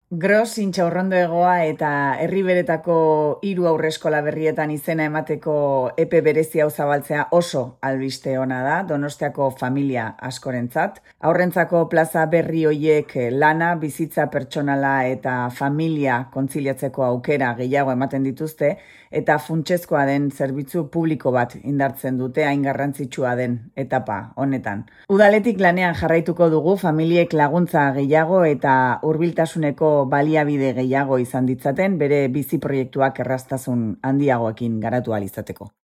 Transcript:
Gros, Intxaurrondoegoa eta Herriberetako 3 haurreskola berrietan izena emateko epe berezi hau zabaltzea oso albiste ona da, Donostiako familia askorentzat. Haurrentzako plaza berri hoiek lana, bizitza pertsonala eta familia kontziliatzeko aukera gehiago ematen dituzte, eta funtsezkoa den zerbitzu publiko bat indartzen dute hain garrantzitsua den etapa honetan. Udaletik lanean jarraituko dugu familiek laguntza gehiago eta hurbiltasuneko baliabide gehiago izan ditzaten bere bizi proiektuak erraztasun handiagoekin garatu ahal izateko.